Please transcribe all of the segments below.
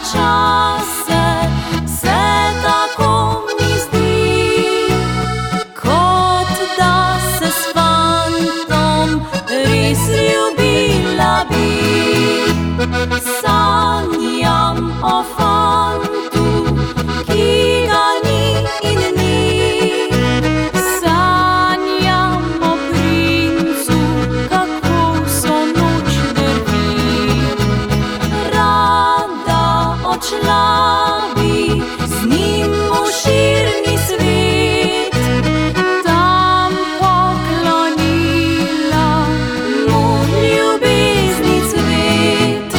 čase se tako mi zdi, kot da se s fantom res ljubila bi. Sanjam o fantu, ki ga ni in ni. Sanjam o princu, kako vso noč drvi. Rada odšla bi z njim v širni svet, tam poklonila mu ljubezni cvet.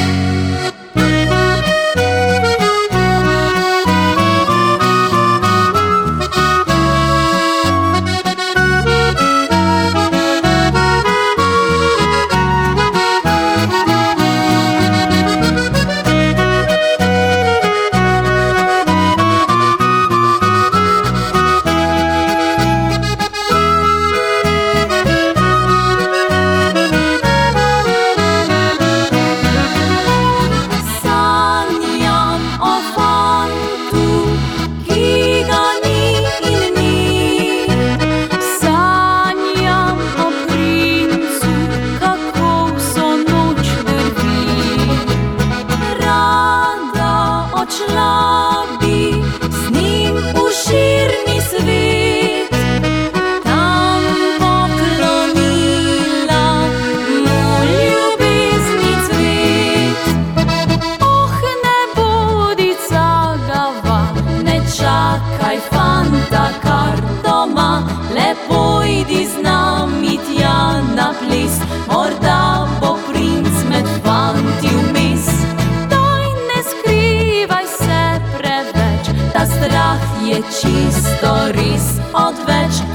Odšla bi z njim v širni svet, tam poklonila mu ljubezni cvet. Oh, ne bodi cagava, ne čakaj fanta kar doma, le pojdi z nami tja na ples, morda bo princ med fanti vmes. Ta strah je čisto res odveč.